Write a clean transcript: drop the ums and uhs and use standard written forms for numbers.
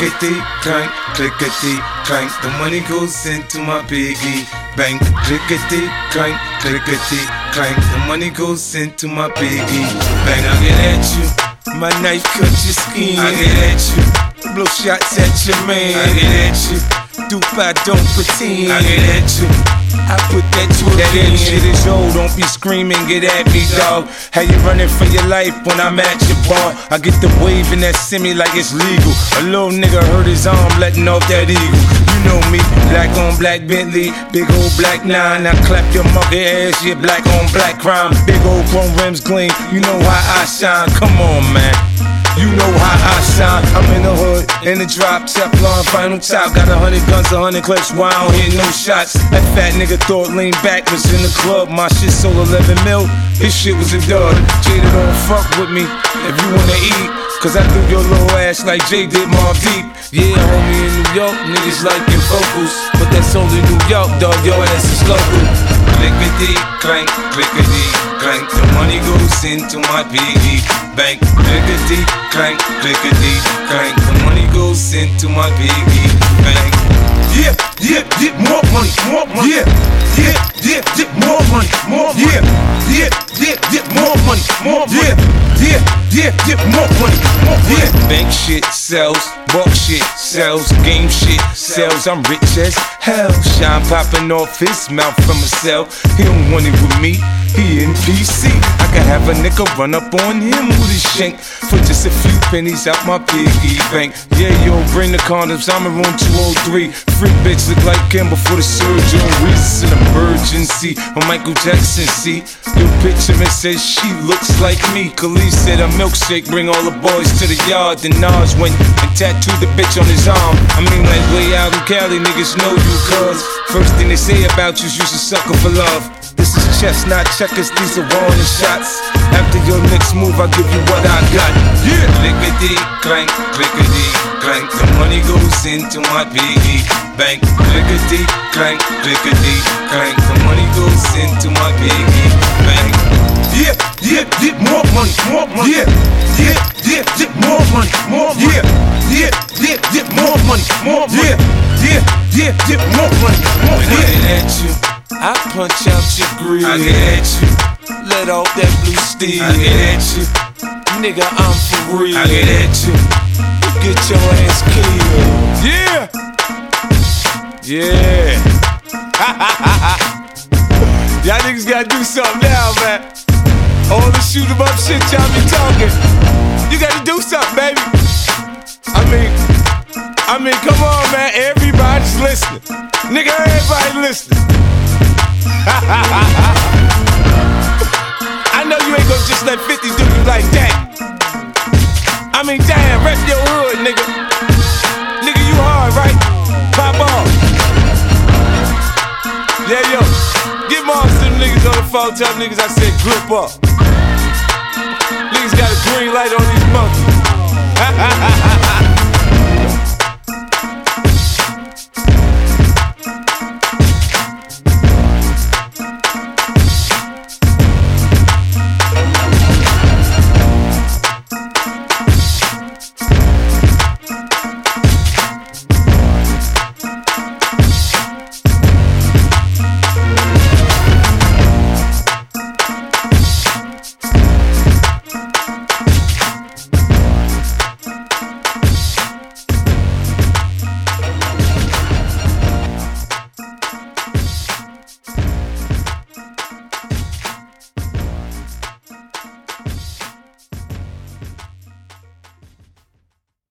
clickety clank, clickety clank. The money goes into my piggy bank. Clickety clank, clickety clank. The money goes into my piggy bank. I get at you, my knife cut your skin. I get at you, blow shots at your man. I get at you, dupe I don't pretend. I get at you, I put that to that in. Shit is old, don't be screaming, get at me, dog. How you running for your life when I'm at your bar? I get the wave and that semi like it's legal. A little nigga hurt his arm letting off that eagle. You know me, black on black Bentley, big old black 9. I clap your monkey ass, yeah, black on black crime. Big old chrome rims gleam, you know how I shine. Come on, man. You know how I shine. I'm in the hood, in the drop, Teflon, final top. Got 100 guns, 100 clips, why I don't hit no shots? That fat nigga thought lean back was in the club. My shit sold 11 mil, his shit was a dud. Jada don't fuck with me if you wanna eat, cause I threw your little ass like Jay did Mobb Deep. Yeah, homie, in New York, niggas like your vocals, but that's only New York, dog, your ass is local. Clickety clank, clickety clank. The money goes into my piggy bank. Clickety clank, clickety clank. The money goes into my piggy bank. Yeah, yeah, yeah, more money, more money. Yeah, yeah, yeah, yeah, more money, more money. Yeah, yeah, yeah, yeah, more money, more money. Yeah, yeah, yeah, yeah, more money, more money. Yeah, bank shit sells, buck shit sells, game shit sells. I'm rich as hell. Shine popping off his mouth from a cell. He don't want it with me, he in PC. I can have a nigga run up on him with a shank for just a few pennies out my piggy bank. Yeah, yo, bring the condoms, I'm in room 203. Freak bitch look like Kim before the surgery. It's an emergency on Michael Jackson, see. Your picture and says she looks like me. Khalid said a milkshake bring all the boys to the yard. Then Nas went and tattooed the bitch on his arm. I mean, like way out in Cali, niggas know you, cuz first thing they say about you's you's a sucker for love. This is chess, not checkers, these are warning shots. After your next move, I'll give you what I got. Yeah! Clickety clank, clickety clank. The money goes into my piggy bank. Clickety clank, clickety clank. The money goes into my piggy bank. Yeah, yeah, yeah, more money, more money. Yeah, yeah, yeah, yeah, more money, more money. Yeah, yeah, yeah, yeah, more money, more money. Yeah, yeah, yeah, yeah, more money, more money. When I get at you, I punch out your grill. I get at you, let off that blue steel. I get at you, nigga, I'm for real. I get at you, get your ass killed. Yeah, yeah. Y'all niggas gotta do something now, man. All the shoot 'em up shit y'all be talking, you gotta do something, baby. I mean, come on, man. Everybody's listening, nigga. Everybody listening. I know you ain't gonna just let 50 do you like that. I mean, damn, rep your hood, nigga. Nigga, you hard, right? Pop off. Yeah, yo, get Mars to them niggas on the phone. Tell them niggas I said grip up. Niggas got a green light on these monkeys.